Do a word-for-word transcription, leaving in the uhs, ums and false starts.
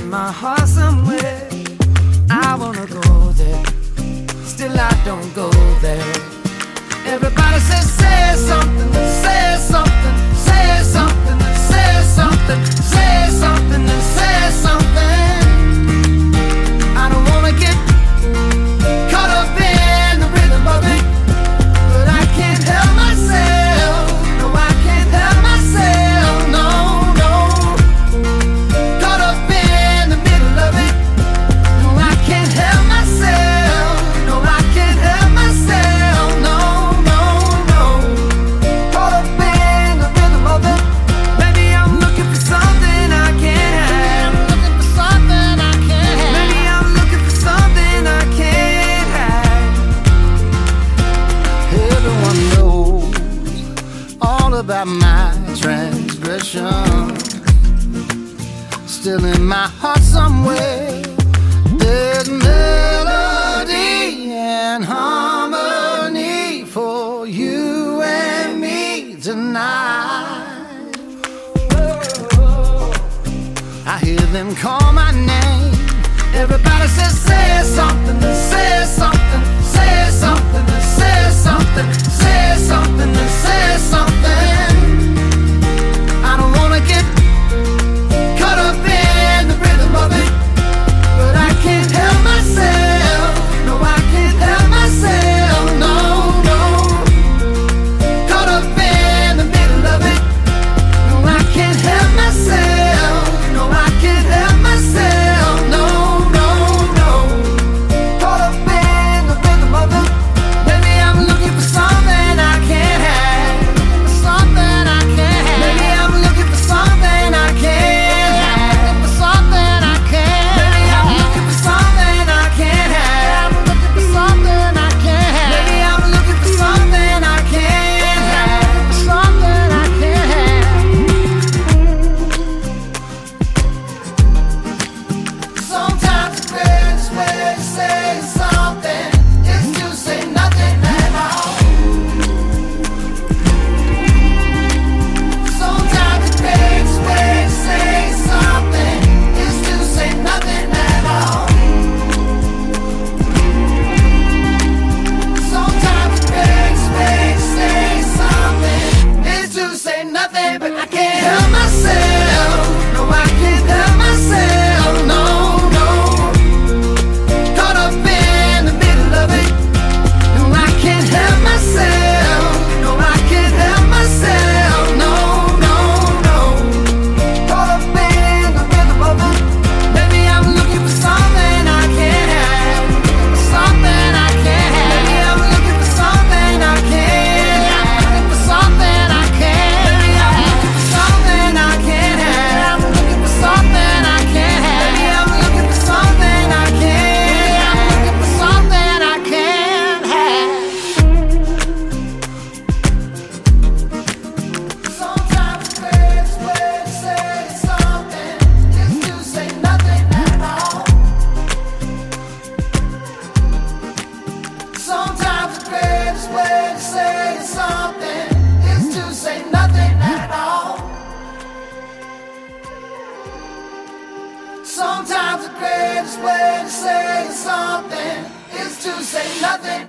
in my heart somewhere. I wanna go there, still I don't go there. Everybody says, say something, say something, say something, say something, say something, and say something. I don't wanna get caught up in the rhythm of it, but I can't help myself. No, I can't help myself. No, no. Caught up in the middle of it. No, I can't help myself. No, I can't help myself. No, no, no. Caught up in the rhythm of it. Maybe I'm looking for something I can't have. Looking for something I can't have. Maybe I'm looking for something I can't have. Everyone knows all about my transgression. Still in my heart somewhere, there's melody and harmony for you and me tonight. I hear them call my name. Everybody says, say something, say something, say something, say something, say something, say something. I don't wanna get caught up in the rhythm of it, but I can't help myself. No, I can't help myself. No, no. Caught up in the middle of it. No, I can't help myself. No, I can't help myself. No, no, no. Caught up in the rhythm of it. Maybe I'm looking for something I can't have. Something I can't have. Maybe I'm looking for something I can't have. For something I can't. Maybe I'm looking for something I can't have. Looking for something I can't have. Maybe I'm looking for something I can't have. Something I can't have. Sometimes the greatest way to say something is to say nothing at all. Sometimes the greatest way to say something is to say nothing at all. Sometimes the greatest way to say something is to say nothing, but I can't help myself. No, I can't help myself. No, no. Caught up in the middle of it. No, I can't help myself. No, I can't help myself. No, no, no. Caught up in the rhythm of it. Maybe I'm looking for something I can't have. Something I can't have. Maybe I'm looking for something I can't have. Looking for something I can't. Maybe I'm looking for something I can't have. Looking for something I can't have. Maybe I'm looking for something I can't have. Looking for something I can't have. Sometimes the greatest way to say something is to say nothing at all. Sometimes the greatest way to say something is to say nothing at all. Sometimes the greatest way to say something is to say nothing